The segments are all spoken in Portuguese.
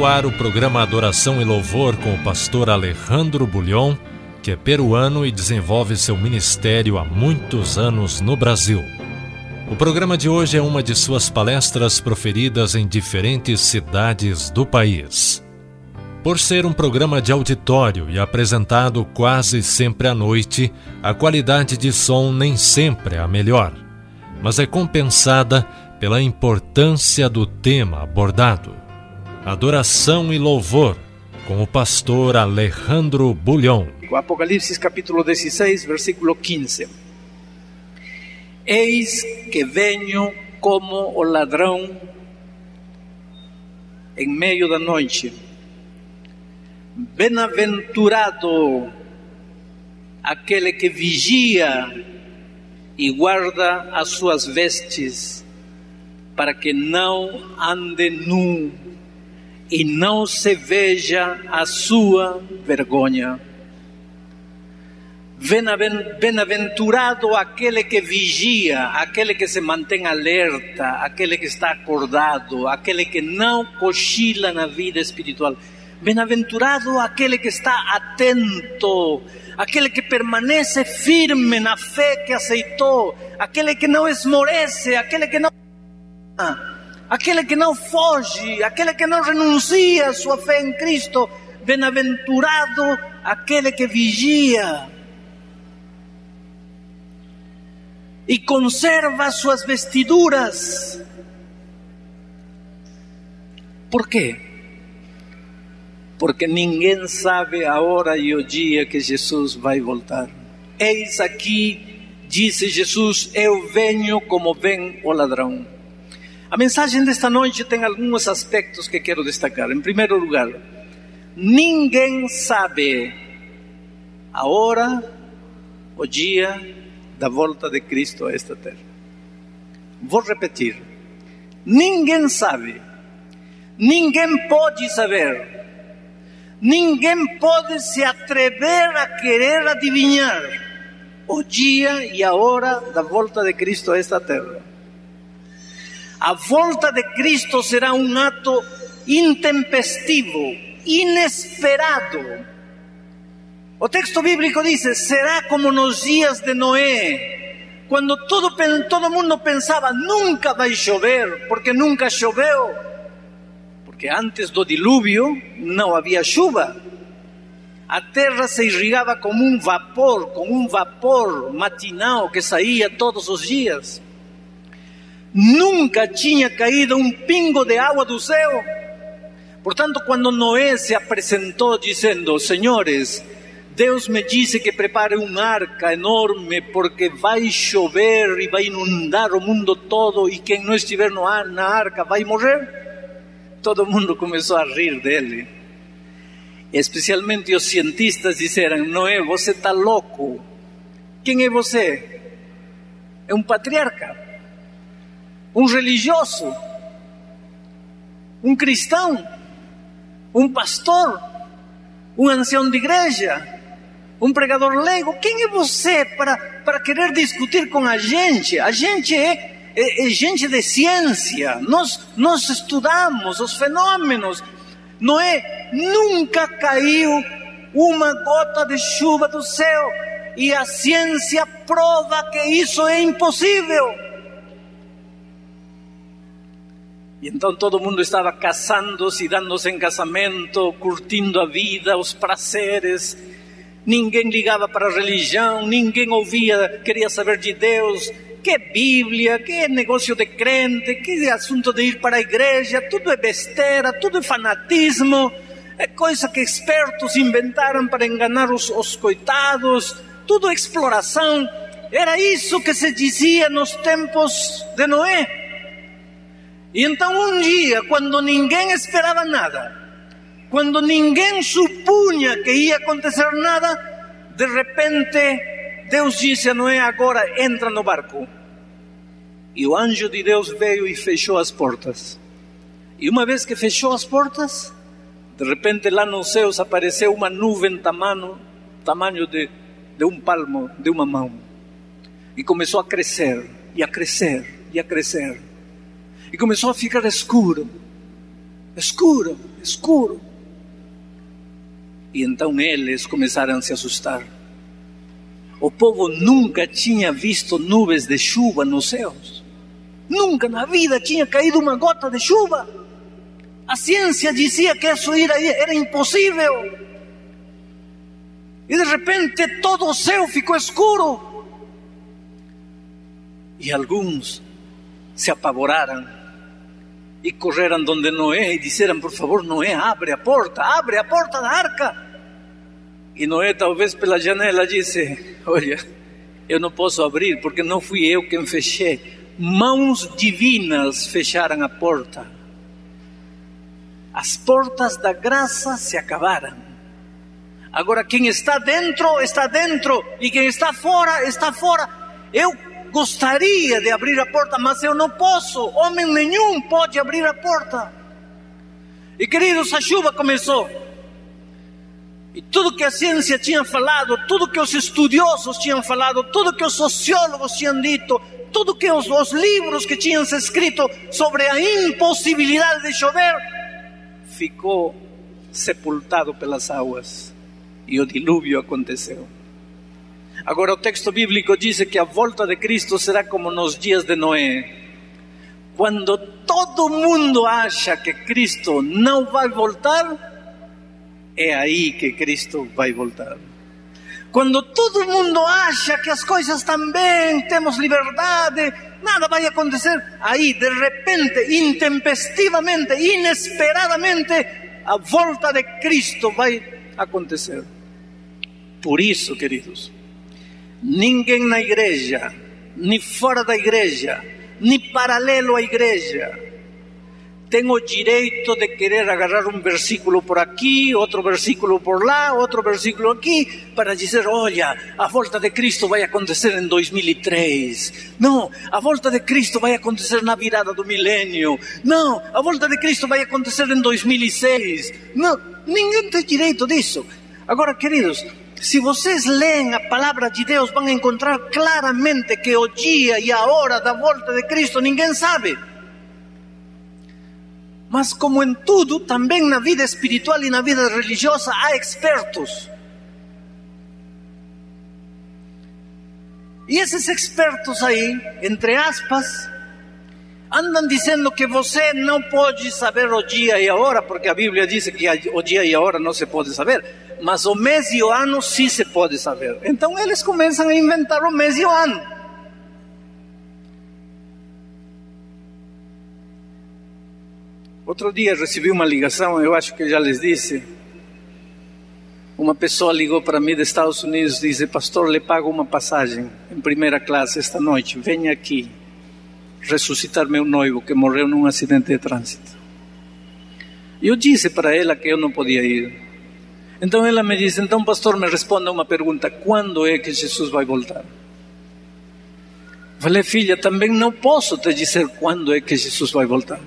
no ar o programa Adoração e Louvor com o pastor Alejandro Bulhon, que é peruano e desenvolve seu ministério há muitos anos no Brasil. O programa de hoje é uma de suas palestras proferidas em diferentes cidades do país. Por ser um programa de auditório e apresentado quase sempre à noite, a qualidade de som nem sempre é a melhor, mas é compensada pela importância do tema abordado. Adoração e Louvor, com o pastor Alejandro Bulhon. Apocalipse capítulo 16, versículo 15. Eis que venho como o ladrão em meio da noite. Bem-aventurado aquele que vigia e guarda as suas vestes, para que não ande nu e não se veja a sua vergonha. Bem-aventurado aquele que vigia, aquele que se mantém alerta, aquele que está acordado, aquele que não cochila na vida espiritual. Bem-aventurado aquele que está atento, aquele que permanece firme na fé que aceitou, aquele que não esmorece, aquele que não foge, aquele que não renuncia a sua fé em Cristo. Bem-aventurado aquele que vigia e conserva suas vestiduras. Por quê? Porque ninguém sabe a hora e o dia que Jesus vai voltar. Eis aqui, disse Jesus, eu venho como vem o ladrão. A mensagem desta noite tem alguns aspectos que quero destacar. Em primeiro lugar, ninguém sabe a hora, o dia da volta de Cristo a esta terra. Vou repetir. Ninguém sabe. Ninguém pode saber. Ninguém pode se atrever a querer adivinhar o dia e a hora da volta de Cristo a esta terra. A volta de Cristo será um ato intempestivo, inesperado. O texto bíblico diz, será como nos dias de Noé, quando todo mundo pensava, nunca vai chover, porque nunca choveu, porque antes do dilúvio não havia chuva. A terra se irrigava como um vapor matinal que saía todos os dias. Nunca tinha caído um pingo de água do céu. Portanto, quando Noé se apresentou dizendo, senhores, Deus me disse que prepare uma arca enorme porque vai chover e vai inundar o mundo todo e quem não estiver na arca vai morrer. Todo mundo começou a rir dele. Especialmente os cientistas disseram, Noé, você está louco. Quem é você? É um patriarca, um religioso, um cristão, um pastor, um ancião de igreja, um pregador leigo. Quem é você para querer discutir com a gente? A gente é gente de ciência. Nós estudamos os fenômenos. Noé, nunca caiu uma gota de chuva do céu e a ciência prova que isso é impossível. E então todo mundo estava casando-se, dando-se em casamento, curtindo a vida, os prazeres. Ninguém ligava para a religião, ninguém queria saber de Deus. Que Bíblia, que negócio de crente, que assunto de ir para a igreja, tudo é besteira, tudo é fanatismo, é coisa que espertos inventaram para enganar os coitados, tudo é exploração. Era isso que se dizia nos tempos de Noé. E então um dia, quando ninguém esperava nada, quando ninguém supunha que ia acontecer nada, de repente Deus disse a Noé, agora entra no barco. E o anjo de Deus veio e fechou as portas. E uma vez que fechou as portas, de repente lá nos céus apareceu uma nuvem tamanho de um palmo, de uma mão. E começou a crescer, e a crescer, e a crescer. E começou a ficar escuro. escuro, escuro. E então eles começaram a se assustar. O povo nunca tinha visto nuvens de chuva nos céus. Nunca na vida tinha caído uma gota de chuva. A ciência dizia que isso era impossível. E de repente todo o céu ficou escuro. E alguns se apavoraram e correram donde Noé e disseram: por favor, Noé, abre a porta da arca. E Noé, talvez pela janela, disse: olha, eu não posso abrir porque não fui eu quem fechei. Mãos divinas fecharam a porta. As portas da graça se acabaram. Agora quem está dentro, e quem está fora, está fora. Eu gostaria de abrir a porta, mas eu não posso. Homem nenhum pode abrir a porta. E queridos, a chuva começou. E tudo que a ciência tinha falado, tudo que os estudiosos tinham falado, tudo que os sociólogos tinham dito, tudo que os livros que tinham se escrito sobre a impossibilidade de chover, ficou sepultado pelas águas. E o dilúvio aconteceu. Agora o texto bíblico diz que a volta de Cristo será como nos dias de Noé. Quando todo mundo acha que Cristo não vai voltar, é aí que Cristo vai voltar. Quando todo mundo acha que as coisas estão bem, temos liberdade, nada vai acontecer, aí de repente, intempestivamente, inesperadamente, a volta de Cristo vai acontecer. Por isso, queridos, ninguém na igreja, nem fora da igreja, nem paralelo à igreja, tem o direito de querer agarrar um versículo por aqui, outro versículo por lá, outro versículo aqui, para dizer: olha, a volta de Cristo vai acontecer em 2003. Não, a volta de Cristo vai acontecer na virada do milênio. Não, a volta de Cristo vai acontecer em 2006. Não, ninguém tem direito disso. Agora, queridos, se vocês leem a palavra de Deus, vão encontrar claramente que o dia e a hora da volta de Cristo ninguém sabe. Mas como em tudo, também na vida espiritual e na vida religiosa, há expertos. E esses expertos aí, entre aspas, andam dizendo que você não pode saber o dia e a hora, porque a Bíblia diz que o dia e a hora não se pode saber, mas o mês e o ano sim se pode saber. Então eles começam a inventar o mês e o ano. Outro dia recebi uma ligação, eu acho que já les disse. Uma pessoa ligou para mim dos Estados Unidos e disse: pastor, lhe pago uma passagem em primeira classe esta noite, venha aqui ressuscitar meu noivo que morreu num acidente de trânsito. Eu disse para ela que eu não podia ir. Então ela me disse: então pastor, me responda uma pergunta, quando é que Jesus vai voltar? Falei: filha, também não posso te dizer quando é que Jesus vai voltar.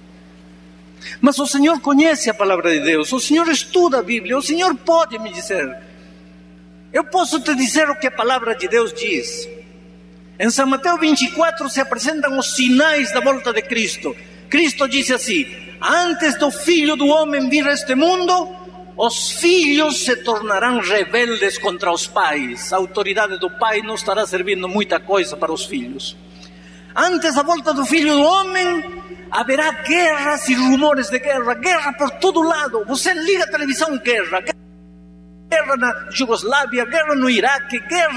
Mas o Senhor conhece a palavra de Deus, o Senhor estuda a Bíblia, o Senhor pode me dizer. Eu posso te dizer o que a palavra de Deus diz. Em São Mateus 24 se apresentam os sinais da volta de Cristo. Cristo disse assim: antes do Filho do Homem vir a este mundo, os filhos se tornarão rebeldes contra os pais. A autoridade do pai não estará servindo muita coisa para os filhos. Antes da volta do Filho do Homem, haverá guerras e rumores de guerra, guerra por todo lado. Você liga a televisão, guerra na Jugoslávia, guerra no Iraque,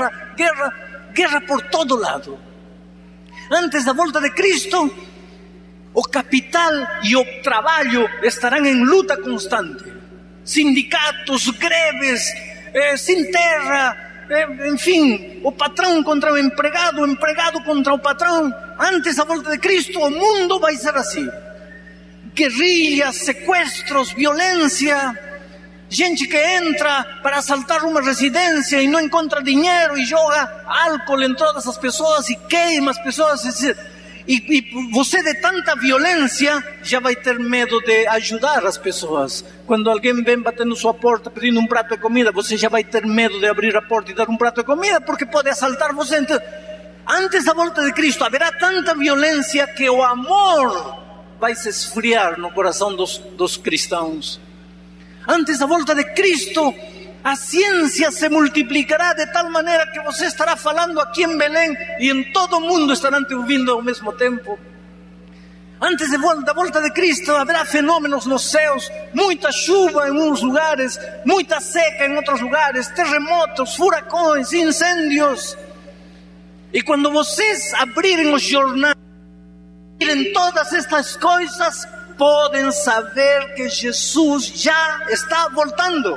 guerra por todo lado. Antes da volta de Cristo, o capital e o trabalho estarão em luta constante. Sindicatos, greves, sem terra, enfim, o patrão contra o empregado contra o patrão. Antes da volta de Cristo, o mundo vai ser assim: guerrilhas, sequestros, violência, gente que entra para assaltar uma residência e não encontra dinheiro e joga álcool em todas as pessoas e queima as pessoas. E você, de tanta violência, já vai ter medo de ajudar as pessoas. Quando alguém vem batendo sua porta pedindo um prato de comida, você já vai ter medo de abrir a porta e dar um prato de comida, porque pode assaltar você. Então, antes da volta de Cristo haverá tanta violência que o amor vai se esfriar no coração dos cristãos. Antes da volta de Cristo, a ciência se multiplicará de tal maneira que você estará falando aqui em Belém e em todo o mundo estarão te ouvindo ao mesmo tempo. Antes da volta de Cristo haverá fenômenos nos céus, muita chuva em uns lugares, muita seca em outros lugares, terremotos, furacões, incêndios. E quando vocês abrirem os jornais, virem todas estas coisas, podem saber que Jesus já está voltando.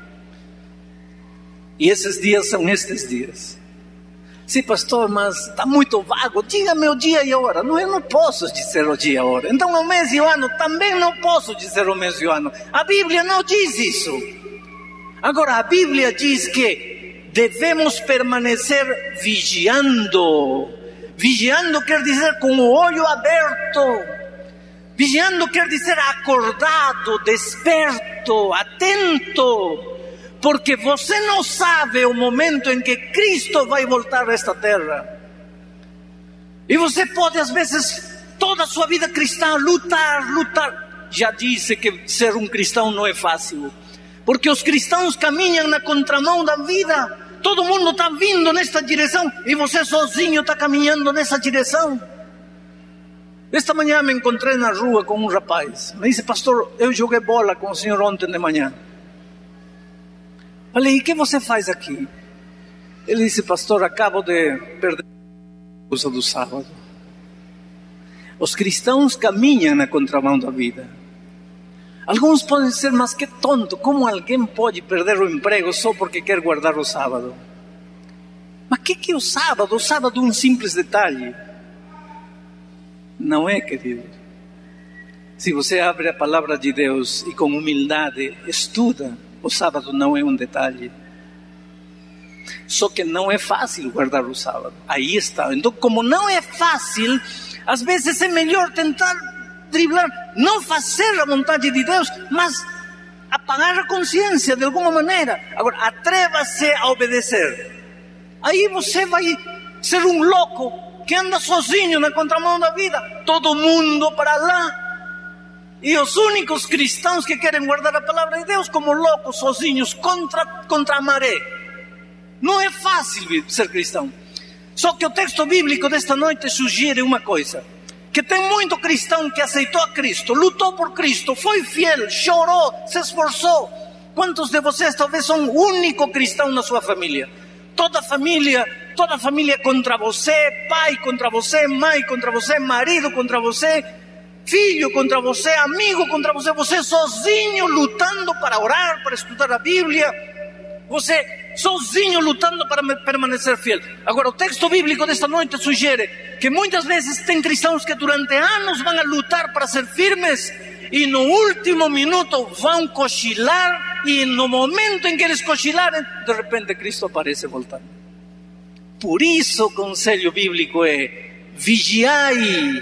E esses dias são estes dias. Sim, pastor, mas está muito vago. Diga-me o dia e a hora. Não, eu não posso dizer o dia e a hora. Então o mês e o ano também não posso dizer o mês e o ano. A Bíblia não diz isso. Agora, a Bíblia diz que devemos permanecer vigiando. Vigiando quer dizer com o olho aberto. Vigiando quer dizer acordado, desperto, atento. Porque você não sabe o momento em que Cristo vai voltar a esta terra. E você pode, às vezes, toda a sua vida cristã, lutar. Já disse que ser um cristão não é fácil. Porque os cristãos caminham na contramão da vida. Todo mundo está vindo nesta direção e você sozinho está caminhando nessa direção. Esta manhã me encontrei na rua com um rapaz. Me disse, pastor, eu joguei bola com o senhor ontem de manhã. Falei, e o que você faz aqui? Ele disse, pastor, acabo de perder a coisa do sábado. Os cristãos caminham na contramão da vida. Alguns podem dizer, mas que tonto, como alguém pode perder o emprego só porque quer guardar o sábado? Mas o que é o sábado? O sábado é um simples detalhe. Não é, querido. Se você abre a palavra de Deus e com humildade estuda, o sábado não é um detalhe. Só que não é fácil guardar o sábado. Aí está. Então, como não é fácil, às vezes é melhor tentar driblar, não fazer a vontade de Deus, mas apagar a consciência de alguma maneira. Agora, atreva-se a obedecer. Aí você vai ser um louco que anda sozinho na contramão da vida. Todo mundo para lá. E os únicos cristãos que querem guardar a palavra de Deus como loucos, sozinhos, contra a maré. Não é fácil ser cristão. Só que o texto bíblico desta noite sugere uma coisa. Que tem muito cristão que aceitou a Cristo, lutou por Cristo, foi fiel, chorou, se esforçou. Quantos de vocês talvez são o único cristão na sua família? Toda a família contra você, pai contra você, mãe contra você, marido contra você, filho contra você, amigo contra você, você sozinho lutando para orar, para estudar a Bíblia, você sozinho lutando para permanecer fiel. Agora, o texto bíblico desta noite sugere que muitas vezes tem cristãos que durante anos vão a lutar para ser firmes e no último minuto vão cochilar e no momento em que eles cochilarem, de repente Cristo aparece voltando. Por isso o conselho bíblico é vigiai,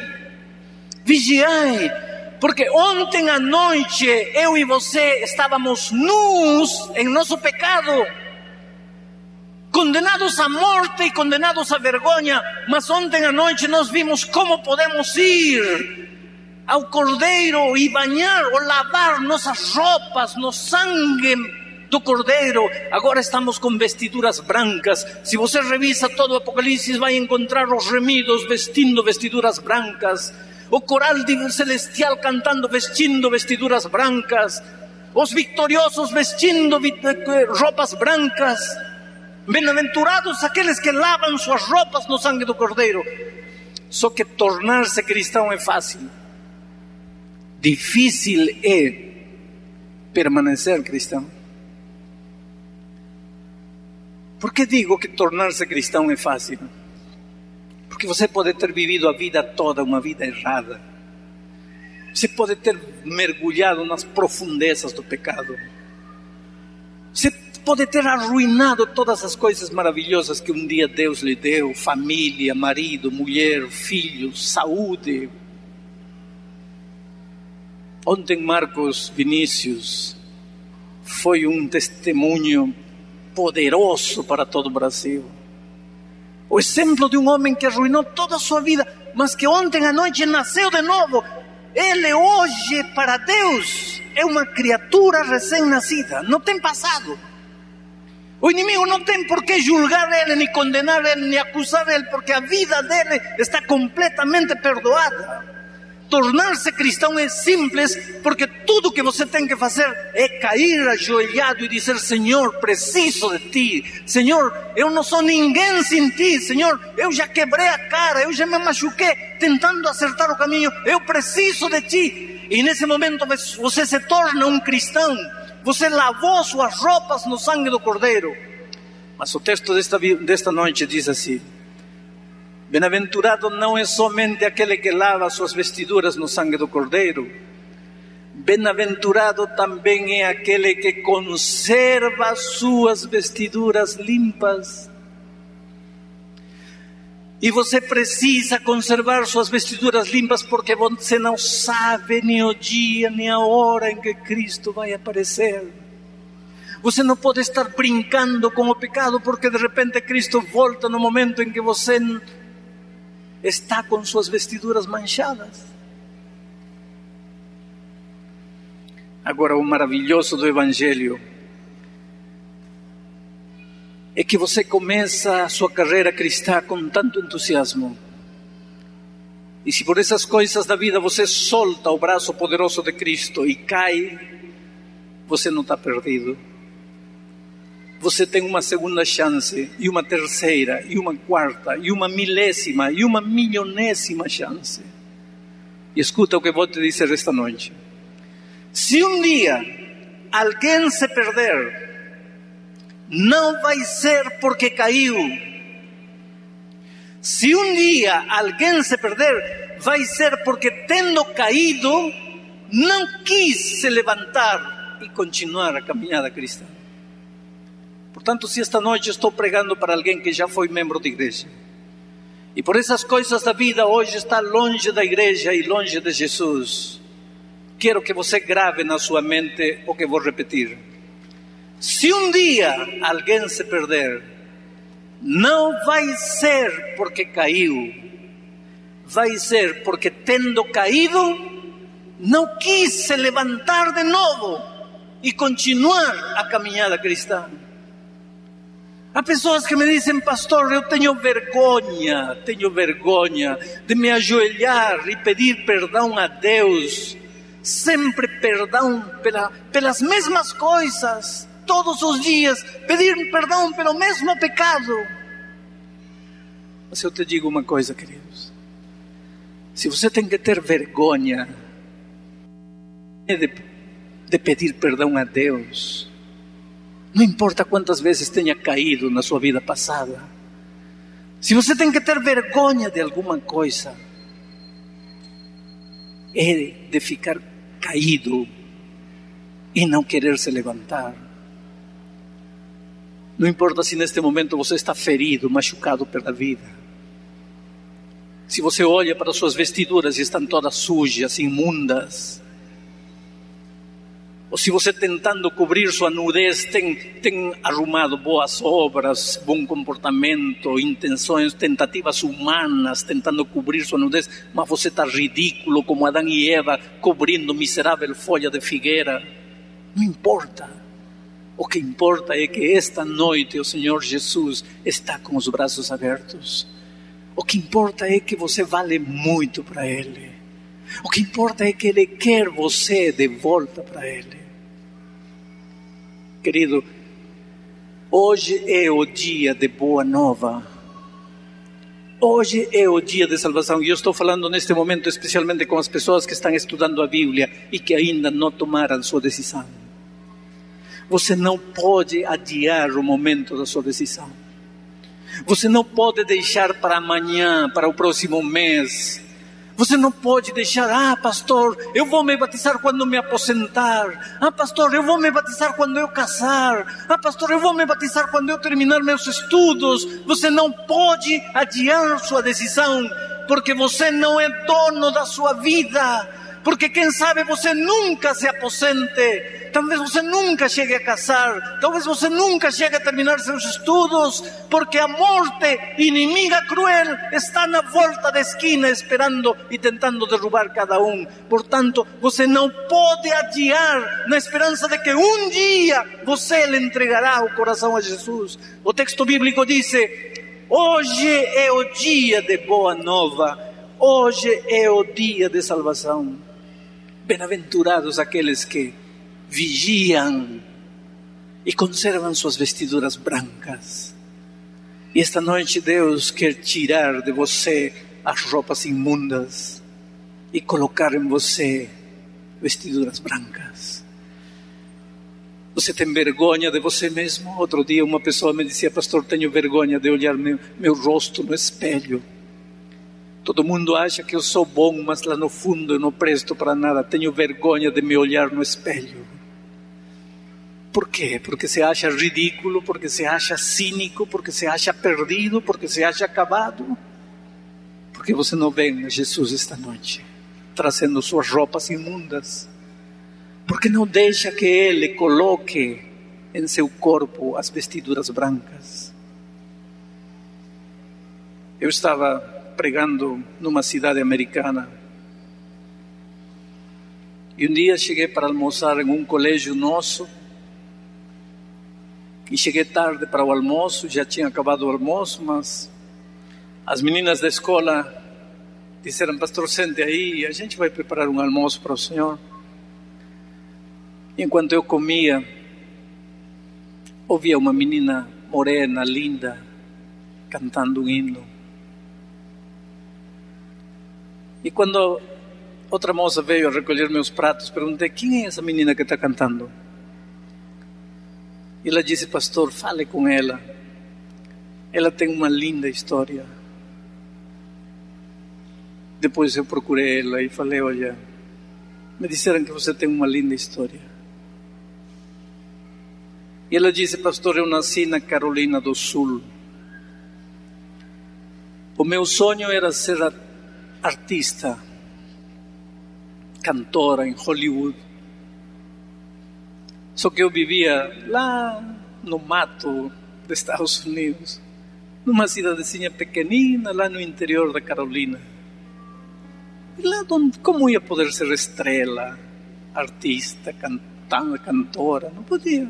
vigiai, porque ontem à noite eu e você estávamos nus em nosso pecado, condenados à morte e condenados à vergonha, mas ontem à noite nós vimos como podemos ir ao Cordeiro e banhar ou lavar nossas roupas no sangue do Cordeiro. Agora estamos com vestiduras brancas. Se você revisa todo o Apocalipse, vai encontrar os remidos vestindo vestiduras brancas, o coral celestial cantando vestindo vestiduras brancas, os vitoriosos vestindo roupas brancas. Bem-aventurados aqueles que lavam suas roupas no sangue do Cordeiro. Só que tornar-se cristão é fácil. Difícil é permanecer cristão. Por que digo que tornar-se cristão é fácil? Porque você pode ter vivido a vida toda uma vida errada. Você pode ter mergulhado nas profundezas do pecado. Você pode ter arruinado todas as coisas maravilhosas que um dia Deus lhe deu: família, marido, mulher, filhos, saúde. Ontem Marcos Vinícius foi um testemunho poderoso para todo o Brasil. O exemplo de um homem que arruinou toda a sua vida, mas que ontem à noite nasceu de novo. ele hoje para Deus é uma criatura recém-nascida, não tem passado. O inimigo não tem por que julgar ele, nem condenar ele, nem acusar ele, porque a vida dele está completamente perdoada. Tornar-se cristão é simples, porque tudo que você tem que fazer é cair ajoelhado e dizer: Senhor, preciso de Ti. Senhor, eu não sou ninguém sem Ti. Senhor, eu já quebrei a cara, eu já me machuquei tentando acertar o caminho. Eu preciso de Ti. E nesse momento você se torna um cristão. Você lavou suas roupas no sangue do Cordeiro. Mas o texto desta noite diz assim: bem-aventurado não é somente aquele que lava suas vestiduras no sangue do Cordeiro. Bem-aventurado também é aquele que conserva suas vestiduras limpas. E você precisa conservar suas vestiduras limpas, porque você não sabe nem o dia, nem a hora em que Cristo vai aparecer. Você não pode estar brincando com o pecado, porque de repente Cristo volta no momento em que você está com suas vestiduras manchadas. Agora, o maravilhoso do Evangelho é que você começa a sua carreira cristã com tanto entusiasmo. E se por essas coisas da vida você solta o braço poderoso de Cristo e cai, você não está perdido. Você tem uma segunda chance, e uma terceira, e uma quarta, e uma milésima, e uma milionésima chance. E escuta o que vou te dizer esta noite. Se um dia alguém se perder, não vai ser porque caiu. Se um dia alguém se perder, vai ser porque, tendo caído, não quis se levantar e continuar a caminhada cristã. Portanto, se esta noite estou pregando para alguém que já foi membro de igreja, e por essas coisas da vida hoje está longe da igreja e longe de Jesus, quero que você grave na sua mente o que vou repetir. Se um dia alguém se perder, não vai ser porque caiu, vai ser porque, tendo caído, não quis se levantar de novo e continuar a caminhada cristã. Há pessoas que me dizem: pastor, eu tenho vergonha de me ajoelhar e pedir perdão a Deus, sempre perdão pelas mesmas coisas, todos os dias, pedir perdão pelo mesmo pecado. Mas eu te digo uma coisa, queridos: se você tem que ter vergonha de pedir perdão a Deus, não importa quantas vezes tenha caído na sua vida passada, se você tem que ter vergonha de alguma coisa, é de ficar caído e não querer se levantar. Não importa se neste momento você está ferido, machucado pela vida. Se você olha para suas vestiduras e estão todas sujas, imundas. Ou se você, tentando cobrir sua nudez, tem arrumado boas obras, bom comportamento, intenções, tentativas humanas, tentando cobrir sua nudez, mas você está ridículo como Adão e Eva, cobrindo miserável folha de figueira. Não importa. O que importa é que esta noite o Senhor Jesus está com os braços abertos. O que importa é que você vale muito para Ele. O que importa é que Ele quer você de volta para Ele. Querido, hoje é o dia de boa nova. Hoje é o dia de salvação. E eu estou falando neste momento especialmente com as pessoas que estão estudando a Bíblia e que ainda não tomaram sua decisão. Você não pode adiar o momento da sua decisão. Você não pode deixar para amanhã, para o próximo mês. Você não pode deixar: pastor, eu vou me batizar quando me aposentar. Pastor, eu vou me batizar quando eu casar. Pastor, eu vou me batizar quando eu terminar meus estudos. Você não pode adiar sua decisão, porque você não é dono da sua vida. Porque quem sabe você nunca se aposente, talvez você nunca chegue a casar, talvez você nunca chegue a terminar seus estudos, porque a morte, inimiga cruel, está na volta da esquina esperando e tentando derrubar cada um. Portanto, você não pode adiar na esperança de que um dia você lhe entregará o coração a Jesus. O texto bíblico diz: hoje é o dia de boa nova, hoje é o dia de salvação. Bem-aventurados aqueles que vigiam e conservam suas vestiduras brancas. E esta noite Deus quer tirar de você as roupas imundas e colocar em você vestiduras brancas. Você tem vergonha de você mesmo? Outro dia uma pessoa me dizia: pastor, tenho vergonha de olhar meu rosto no espelho. Todo mundo acha que eu sou bom, mas lá no fundo eu não presto para nada. Tenho vergonha de me olhar no espelho. Por quê? Porque se acha ridículo, porque se acha cínico, porque se acha perdido, porque se acha acabado. Porque você não vem a Jesus esta noite, trazendo suas roupas imundas. Porque não deixa que Ele coloque em seu corpo as vestiduras brancas. Eu estava pregando numa cidade americana. E um dia cheguei para almoçar em um colégio nosso. E cheguei tarde para o almoço, já tinha acabado o almoço, mas as meninas da escola disseram: pastor, sente aí, a gente vai preparar um almoço para o senhor. E enquanto eu comia, ouvia uma menina morena, linda, cantando um hino. E quando outra moça veio a recolher meus pratos, perguntei: quem é essa menina que está cantando? E ela disse: pastor, fale com ela. Ela tem uma linda história. Depois eu procurei ela e falei: olha, me disseram que você tem uma linda história. E ela disse: pastor, eu nasci na Carolina do Sul. O meu sonho era ser artista, cantora em Hollywood. Só que eu vivia lá no mato dos Estados Unidos, numa cidadezinha pequenina, lá no interior da Carolina. E lá como ia poder ser estrela, artista, cantora? Não podia.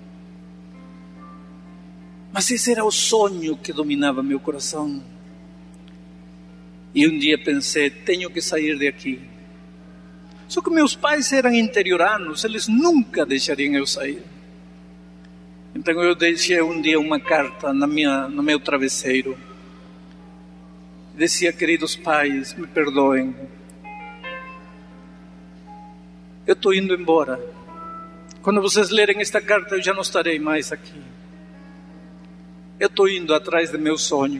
Mas esse era o sonho que dominava meu coração. E um dia pensei: tenho que sair de aqui. Só que meus pais eram interioranos, eles nunca deixariam eu sair. Então eu deixei um dia uma carta no meu travesseiro. Dizia: queridos pais, me perdoem. Eu estou indo embora. Quando vocês lerem esta carta, eu já não estarei mais aqui. Eu estou indo atrás do meu sonho.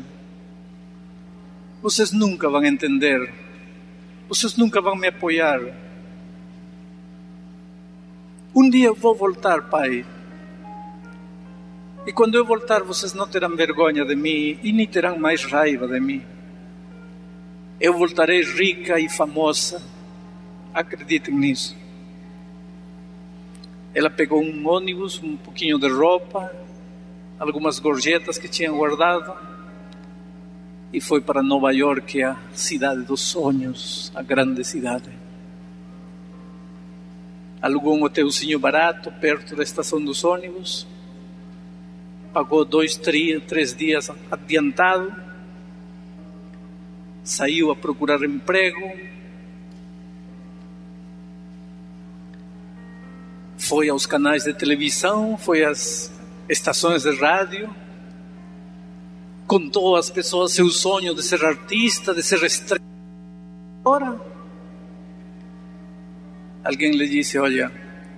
Vocês nunca vão entender. Vocês nunca vão me apoiar. Um dia eu vou voltar, pai. E quando eu voltar, vocês não terão vergonha de mim e nem terão mais raiva de mim. Eu voltarei rica e famosa. Acreditem nisso. Ela pegou um ônibus, um pouquinho de roupa, algumas gorjetas que tinha guardado, e foi para Nova York, a cidade dos sonhos, a grande cidade. Alugou um hotelzinho barato, perto da estação dos ônibus, pagou 2, 3 dias adiantado, saiu a procurar emprego, foi aos canais de televisão, foi às estações de rádio, contou às pessoas seu sonho de ser artista, de ser estrela. Agora, alguém lhe disse: olha,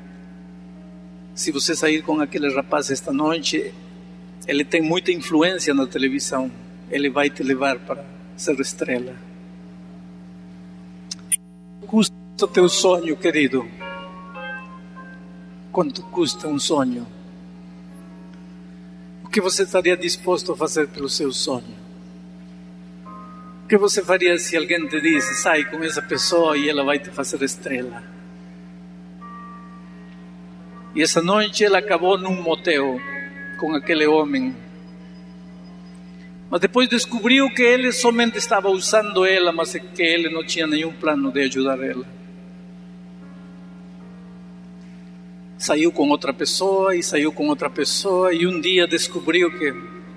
se você sair com aquele rapaz esta noite, ele tem muita influência na televisão, ele vai te levar para ser estrela. Quanto custa o teu sonho, querido? Quanto custa um sonho? O que você estaria disposto a fazer pelo seu sonho? O que você faria se alguém te disse, sai com essa pessoa e ela vai te fazer estrela? E essa noite ela acabou num motel com aquele homem. Mas depois descobriu que ele somente estava usando ela, mas que ele não tinha nenhum plano de ajudar ela. Saiu com outra pessoa e saiu com outra pessoa e um dia descobriu que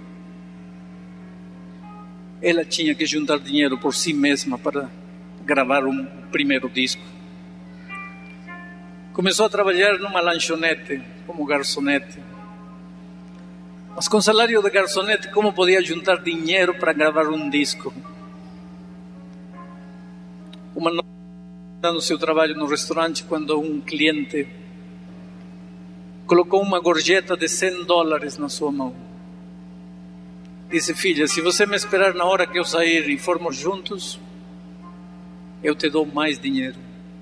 ela tinha que juntar dinheiro por si mesma para gravar um primeiro disco. Começou a trabalhar numa lanchonete como garçonete. Mas com salário de garçonete, como podia juntar dinheiro para gravar um disco? Uma noite, no seu trabalho no restaurante, quando um cliente colocou uma gorjeta de $100 na sua mão. Disse, filha, se você me esperar na hora que eu sair e formos juntos, eu te dou mais dinheiro.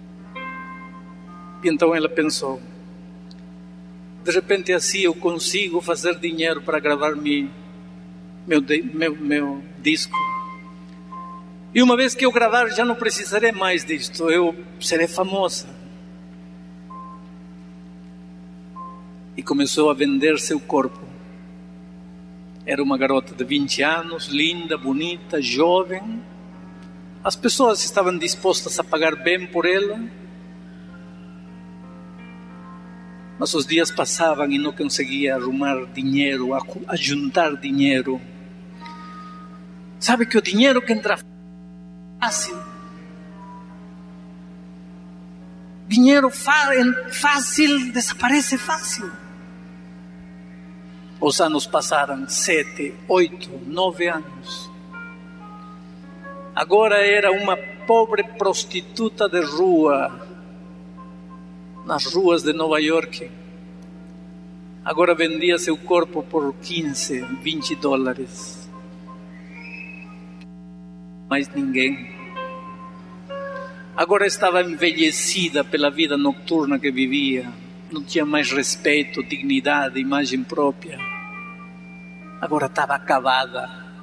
E então ela pensou, de repente assim eu consigo fazer dinheiro para gravar meu disco. E uma vez que eu gravar, já não precisarei mais disto, eu serei famosa. E começou a vender seu corpo. Era uma garota de 20 anos, linda, bonita, jovem. As pessoas estavam dispostas a pagar bem por ela. Mas os dias passavam e não conseguia arrumar dinheiro, a juntar dinheiro. Sabe que o dinheiro que entra fácil, dinheiro fácil desaparece fácil. Os anos passaram, 7, 8, 9 anos. Agora era uma pobre prostituta de rua, nas ruas de Nova York. Agora vendia seu corpo por $15, $20. Mais ninguém. Agora estava envelhecida pela vida noturna que vivia. Não tinha mais respeito, dignidade, imagem própria. Agora estava acabada.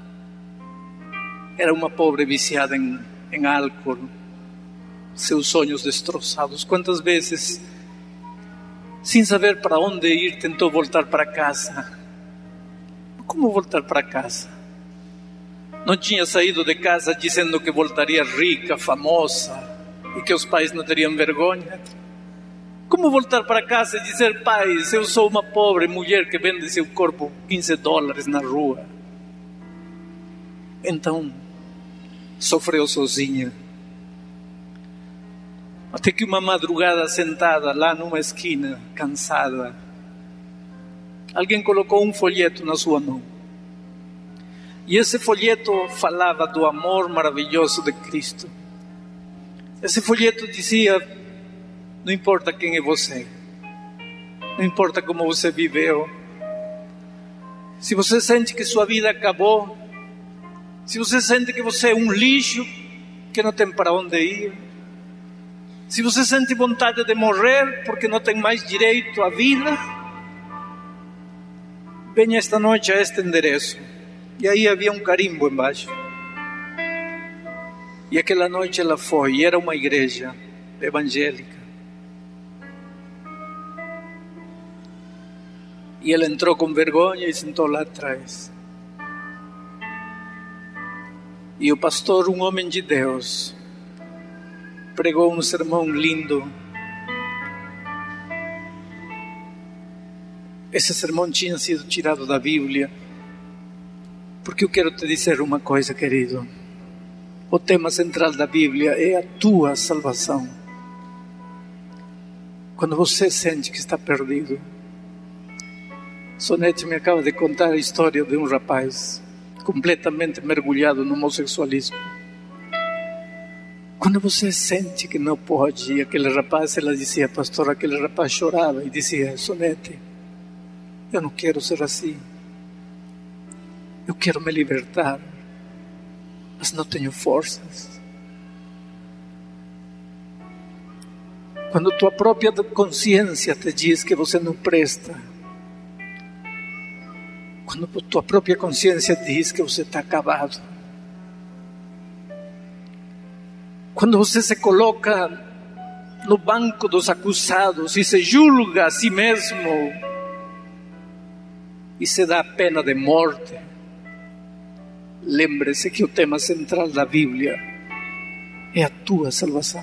Era uma pobre viciada em álcool. Seus sonhos destroçados. Quantas vezes, sem saber para onde ir, tentou voltar para casa. Como voltar para casa? Não tinha saído de casa dizendo que voltaria rica, famosa e que os pais não teriam vergonha. Como voltar para casa e dizer, pais, eu sou uma pobre mulher que vende seu corpo $15 na rua? Então, sofreu sozinha. Até que uma madrugada, sentada lá numa esquina, cansada, alguém colocou um folheto na sua mão. E esse folheto falava do amor maravilhoso de Cristo. Esse folheto dizia, não importa quem é você, não importa como você viveu, se você sente que sua vida acabou, se você sente que você é um lixo, que não tem para onde ir, se você sente vontade de morrer porque não tem mais direito à vida, venha esta noite a este endereço. E aí havia um carimbo embaixo. E aquela noite ela foi, e era uma igreja evangélica. E ela entrou com vergonha e sentou lá atrás. E o pastor, um homem de Deus, pregou um sermão lindo. Esse sermão tinha sido tirado da Bíblia, porque eu quero te dizer uma coisa, querido. O tema central da Bíblia é a tua salvação. Quando você sente que está perdido. Sonete me acaba de contar a história de um rapaz completamente mergulhado no homossexualismo. Quando você sente que não pode, e aquele rapaz, ela dizia, pastor, aquele rapaz chorava e dizia, Sonete, eu não quero ser assim. Eu quero me libertar, mas não tenho forças. Quando tua própria consciência te diz que você não presta, quando tua própria consciência diz que você está acabado, Quando você se coloca no banco dos acusados e se julga a si mesmo e se dá a pena de morte, lembre-se que o tema central da Bíblia é a tua salvação.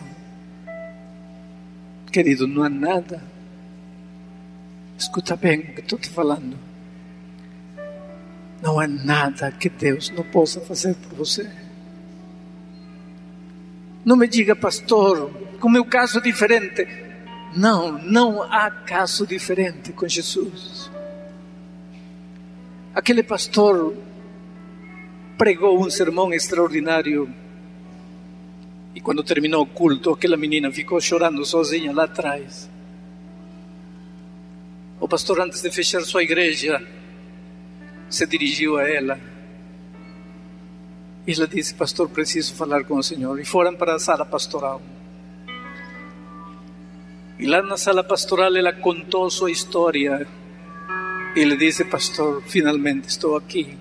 Querido, não há nada, escuta bem o que estou te falando, não há nada que Deus não possa fazer por você. Não me diga, pastor, o meu caso é diferente. Não há caso diferente com Jesus. Aquele pastor pregou um sermão extraordinário e quando terminou o culto, aquela menina ficou chorando sozinha lá atrás. O pastor, antes de fechar sua igreja, se dirigiu a ela e ela disse: pastor, preciso falar com o senhor. E foram para a sala pastoral. E lá na sala pastoral ela contou sua história. E ele disse: pastor, finalmente estou aqui.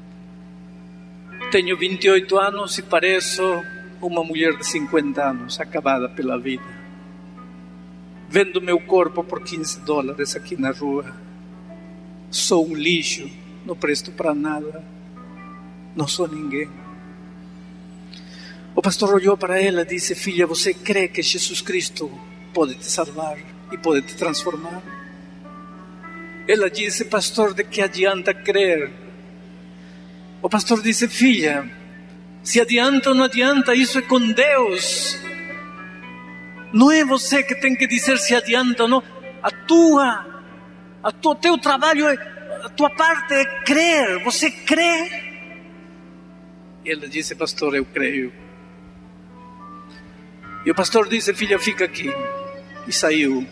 Tenho 28 anos e pareço uma mulher de 50 anos, acabada pela vida. Vendo meu corpo por $15 aqui na rua. Sou um lixo, não presto para nada. Não sou ninguém. O pastor olhou para ela e disse: filha, você crê que Jesus Cristo pode te salvar e pode te transformar? Ela disse: pastor, de que adianta crer? O pastor disse: filha, se adianta ou não adianta, isso é com Deus. Não é você que tem que dizer se adianta ou não. Teu trabalho, a tua parte é crer. Você crê? E ela disse: pastor, eu creio. E o pastor disse: filha, fica aqui. E saiu.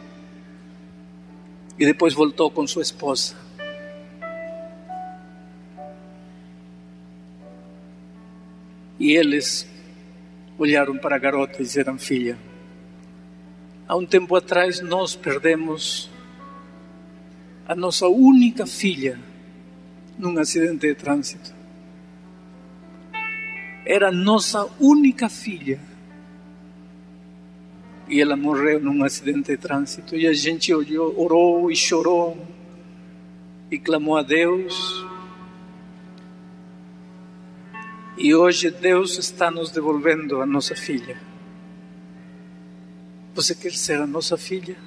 E depois voltou com sua esposa. E eles olharam para a garota e disseram: filha, há um tempo atrás nós perdemos a nossa única filha num acidente de trânsito. Era a nossa única filha. E ela morreu num acidente de trânsito. E a gente orou e chorou e clamou a Deus. E hoje Deus está nos devolvendo a nossa filha. Você quer ser a nossa filha?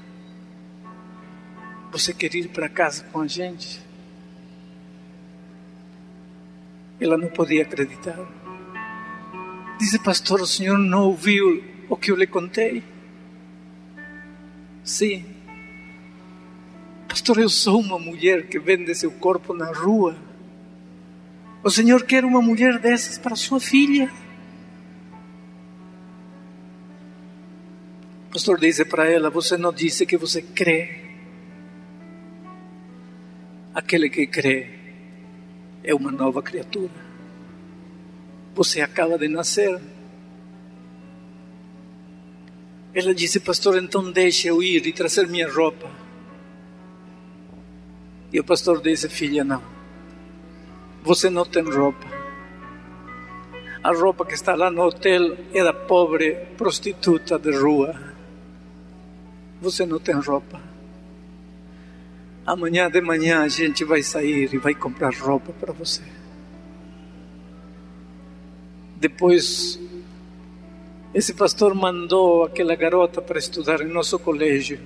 Você quer ir para casa com a gente? Ela não podia acreditar. Disse: pastor, o senhor não ouviu o que eu lhe contei? Sim. Pastor, eu sou uma mulher que vende seu corpo na rua. O senhor quer uma mulher dessas para sua filha? O pastor disse para ela: você não disse que você crê? Aquele que crê é uma nova criatura. Você acaba de nascer. Ela disse: pastor, então deixe eu ir e trazer minha roupa. E o pastor disse: filha, não. Você não tem roupa. A roupa que está lá no hotel é da pobre prostituta de rua. Você não tem roupa. Amanhã de manhã a gente vai sair e vai comprar roupa para você. Depois, esse pastor mandou aquela garota para estudar em nosso colégio.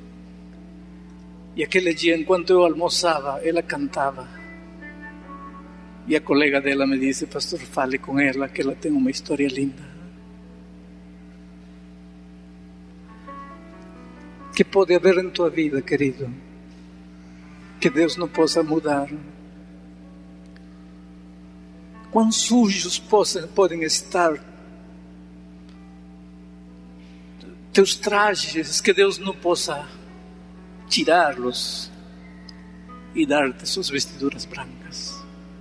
E aquele dia, enquanto eu almoçava, ela cantava. E a colega dela me disse: pastor, fale com ela que ela tem uma história linda. Que pode haver em tua vida, querido, que Deus não possa mudar? Quão sujos podem estar teus trajes, que Deus não possa tirá-los e dar-te suas vestiduras brancas.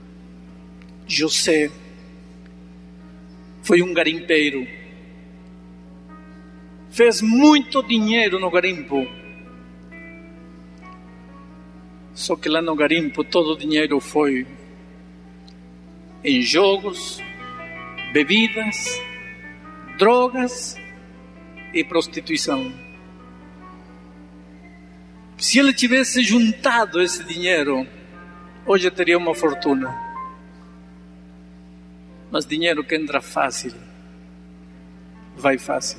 José foi um garimpeiro. Fez muito dinheiro no garimpo. Só que lá no garimpo todo o dinheiro foi em jogos, bebidas, drogas e prostituição. Se ele tivesse juntado esse dinheiro, hoje teria uma fortuna. Mas dinheiro que entra fácil, vai fácil.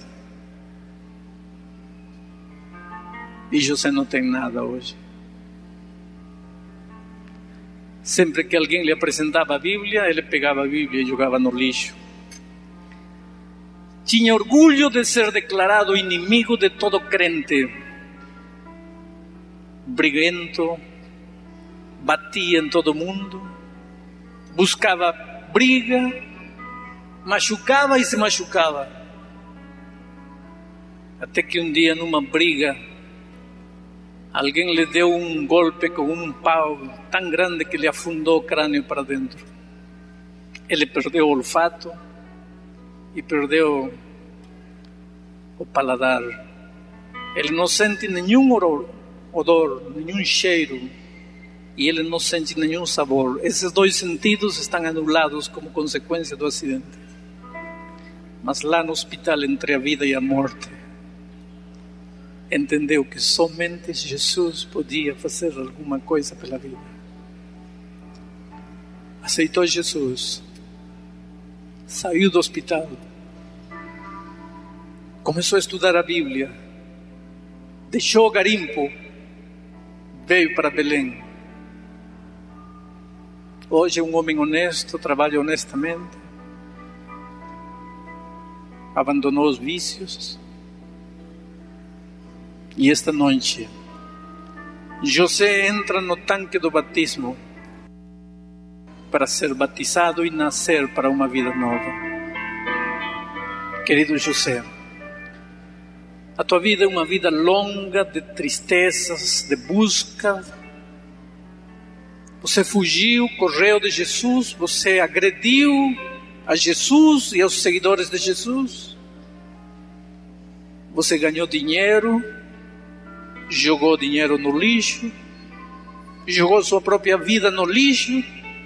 E José não tem nada hoje. Sempre que alguém lhe apresentava a Bíblia, ele pegava a Bíblia e jogava no lixo. Tinha orgulho de ser declarado inimigo de todo crente. Briguento, batia em todo mundo, buscava briga, machucava e se machucava. Até que um dia, numa briga, alguém lhe deu um golpe com um pau tão grande que lhe afundou o crânio para dentro. Ele perdeu o olfato e perdeu o paladar. Ele não sente nenhum odor, nenhum cheiro, e ele não sente nenhum sabor. Esses dois sentidos estão anulados como consequência do acidente. Mas lá no hospital, entre a vida e a morte, entendeu que somente Jesus podia fazer alguma coisa pela vida. Aceitou Jesus, saiu do hospital, começou a estudar a Bíblia, deixou o garimpo, veio para Belém. Hoje é um homem honesto, trabalha honestamente, abandonou os vícios. E esta noite, José entra no tanque do batismo para ser batizado e nascer para uma vida nova. Querido José, a tua vida é uma vida longa de tristezas, de busca. Você fugiu, correu de Jesus, você agrediu a Jesus e aos seguidores de Jesus. Você ganhou dinheiro, jogou dinheiro no lixo, jogou sua própria vida no lixo.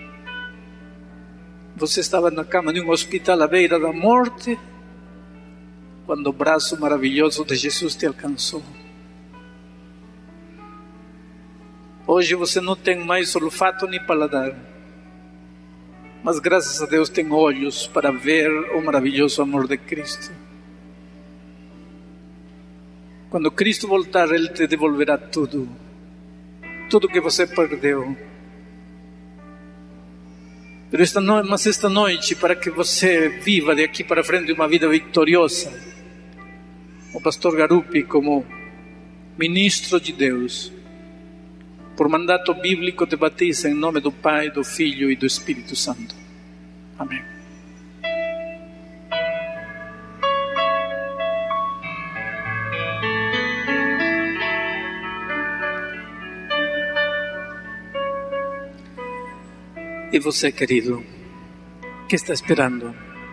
Você estava na cama de um hospital à beira da morte, quando o braço maravilhoso de Jesus te alcançou. Hoje você não tem mais olfato nem paladar, mas graças a Deus tem olhos para ver o maravilhoso amor de Cristo. Quando Cristo voltar, Ele te devolverá tudo, tudo que você perdeu. Mas esta noite, para que você viva de aqui para frente uma vida vitoriosa, o pastor Garupi, como ministro de Deus, por mandato bíblico, te batiza em nome do Pai, do Filho e do Espírito Santo. Amém. E você, querido, que está esperando?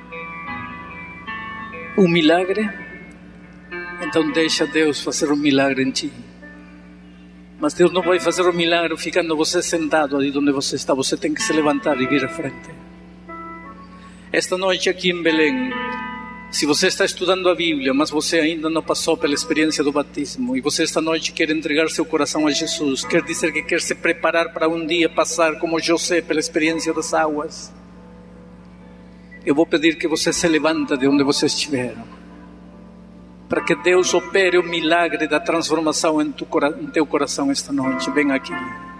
Um milagre? Então deixa Deus fazer um milagre em ti. Mas Deus não vai fazer um milagre ficando você sentado ali onde você está. Você tem que se levantar e vir à frente. Esta noite aqui em Belém, se você está estudando a Bíblia, mas você ainda não passou pela experiência do batismo, e você esta noite quer entregar seu coração a Jesus, quer dizer que quer se preparar para um dia passar como José pela experiência das águas, eu vou pedir que você se levante de onde você estiver, para que Deus opere o milagre da transformação em teu coração esta noite. Vem aqui.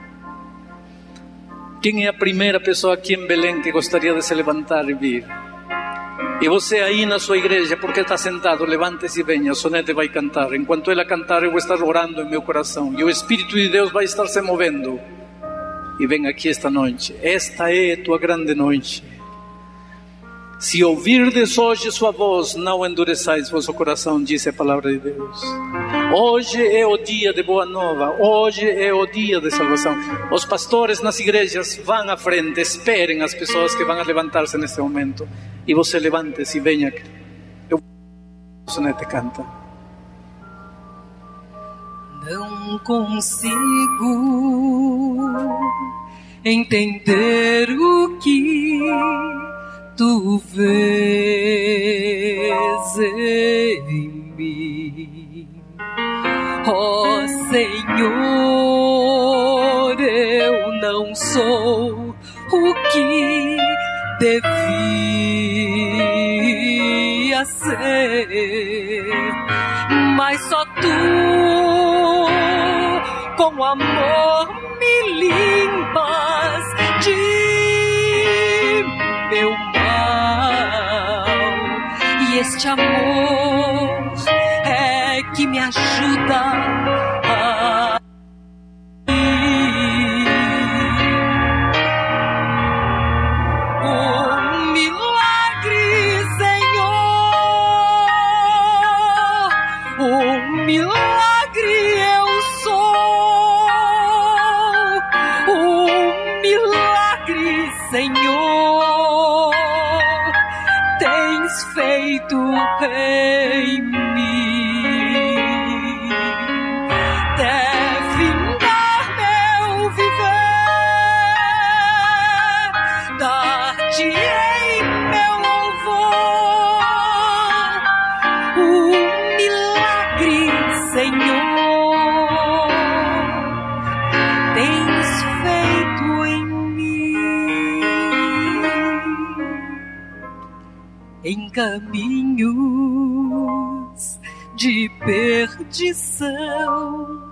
Quem é a primeira pessoa aqui em Belém que gostaria de se levantar e vir? E você aí na sua igreja, porque está sentado, levante-se e venha. A Sonete vai cantar. Enquanto ela cantar, eu vou estar orando em meu coração, e o Espírito de Deus vai estar se movendo. E vem aqui esta noite. Esta é a tua grande noite. Se ouvirdes hoje sua voz, não endureçais vosso coração, diz a palavra de Deus. Hoje é o dia de boa nova, hoje é o dia de salvação. Os pastores nas igrejas vão à frente, esperem as pessoas que vão levantar-se neste momento. E você levante-se e venha aqui. O Sonete canta. Não consigo entender o que tu vês em mim. Ó Senhor, eu não sou o que devia ser, mas só tu, com amor, me limpas de meu mal. E este amor é que me ajuda a ir. Um milagre, Senhor, um milagre eu sou, um milagre, Senhor, tens feito em mim. Até findar meu viver, dar-te-ei meu louvor. Um milagre, Senhor, tens feito em mim. Em caminhos de perdição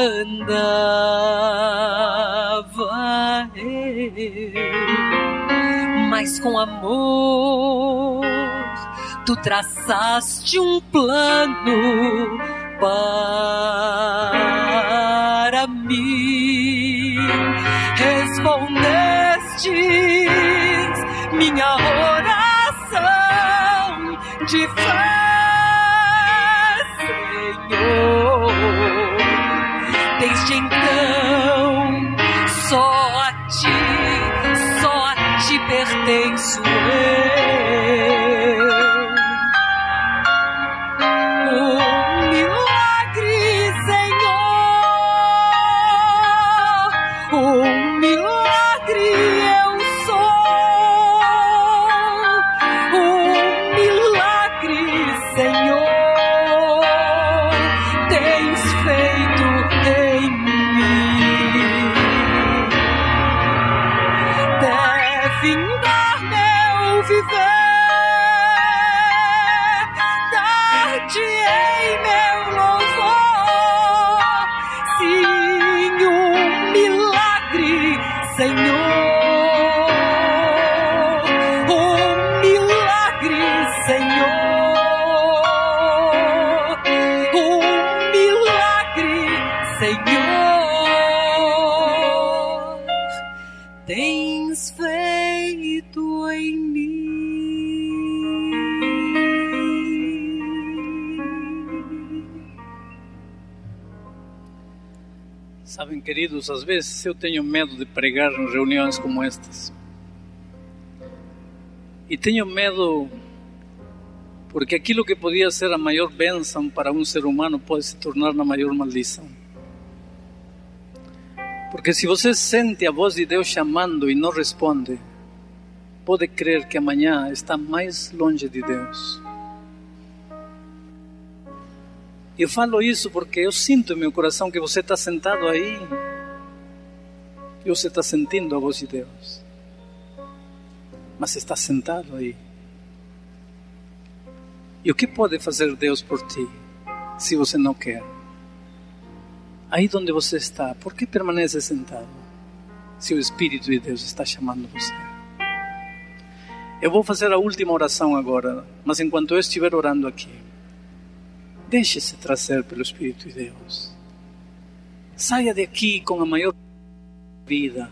andava eu, mas com amor tu traçaste um plano para mim. Respondestes minha oração de fé, Senhor. Desde então só a ti pertenço eu. Um milagre, Senhor, um milagre eu sou, um milagre, Senhor, tens feito em mim. Deve dar meu viver, dar-te-ei meu louvor. Sim, um milagre, Senhor, um milagre, Senhor, um milagre, Senhor, tens feito em mim. Sabem, queridos, às vezes eu tenho medo de pregar em reuniões como estas. E tenho medo porque aquilo que podia ser a maior bênção para um ser humano pode se tornar na maior maldição. Porque se você sente a voz de Deus chamando e não responde, pode crer que amanhã está mais longe de Deus. Eu falo isso porque eu sinto em meu coração que você está sentado aí e você está sentindo a voz de Deus. Mas está sentado aí. E o que pode fazer Deus por ti se você não quer? Aí onde você está, por que permanece sentado se o Espírito de Deus está chamando você? Eu vou fazer a última oração agora, mas enquanto eu estiver orando aqui, deixe-se trazer pelo Espírito de Deus. Saia daqui com a maior vida.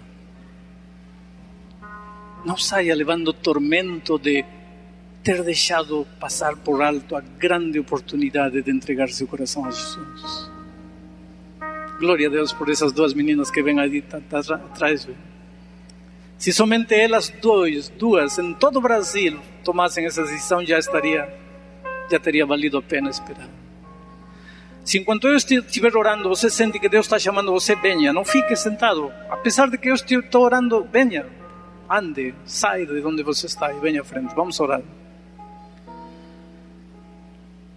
Não saia levando tormento de ter deixado passar por alto a grande oportunidade de entregar seu coração a Jesus. Glória a Deus por essas duas meninas que vêm ali atrás. Se somente elas duas em todo o Brasil tomassem essa decisão, já teria valido a pena esperar. Se enquanto eu estiver orando, você sente que Deus está chamando você, venha, não fique sentado. Apesar de que eu estou orando, venha, ande, saia de onde você está e venha à frente. Vamos orar.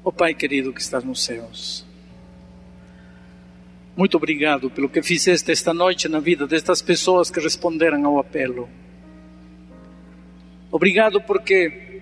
Ó Pai querido que estás nos céus, muito obrigado pelo que fizeste esta noite na vida destas pessoas que responderam ao apelo. Obrigado porque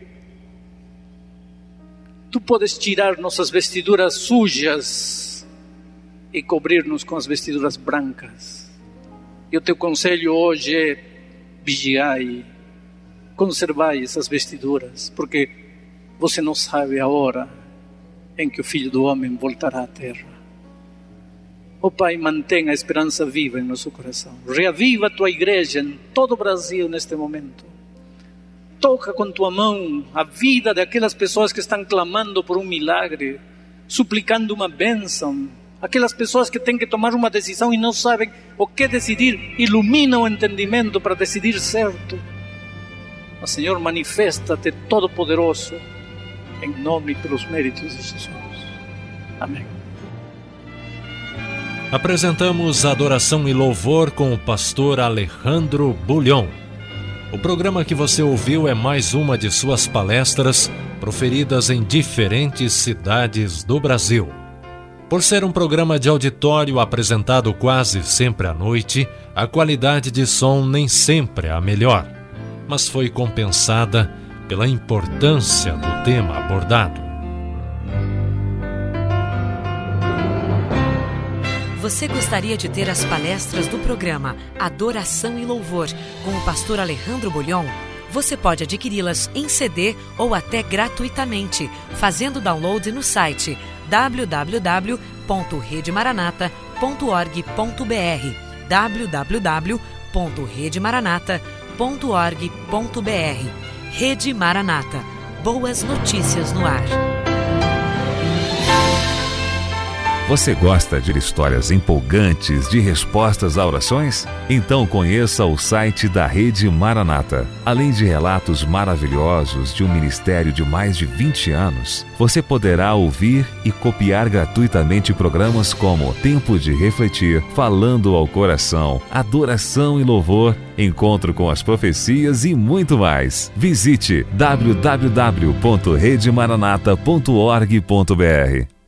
Tu podes tirar nossas vestiduras sujas e cobrir-nos com as vestiduras brancas. E o Teu conselho hoje é vigiai, conservai essas vestiduras, porque você não sabe a hora em que o Filho do Homem voltará à terra. Ó Pai, mantenha a esperança viva em nosso coração. Reaviva a Tua igreja em todo o Brasil neste momento. Toca com Tua mão a vida daquelas pessoas que estão clamando por um milagre, suplicando uma bênção. Aquelas pessoas que têm que tomar uma decisão e não sabem o que decidir. Ilumina o entendimento para decidir certo. O Senhor, manifesta-te todo-poderoso, em nome e pelos méritos de Jesus. Amém. Apresentamos Adoração e Louvor com o pastor Alejandro Bullion. O programa que você ouviu é mais uma de suas palestras proferidas em diferentes cidades do Brasil. Por ser um programa de auditório apresentado quase sempre à noite, a qualidade de som nem sempre é a melhor, mas foi compensada pela importância do tema abordado. Você gostaria de ter as palestras do programa Adoração e Louvor com o pastor Alejandro Bullion? Você pode adquiri-las em CD ou até gratuitamente, fazendo download no site www.redemaranata.org.br www.redemaranata.org.br. Rede Maranata. Boas notícias no ar. Você gosta de histórias empolgantes de respostas a orações? Então conheça o site da Rede Maranata. Além de relatos maravilhosos de um ministério de mais de 20 anos, você poderá ouvir e copiar gratuitamente programas como Tempo de Refletir, Falando ao Coração, Adoração e Louvor, Encontro com as Profecias e muito mais. Visite www.redemaranata.org.br.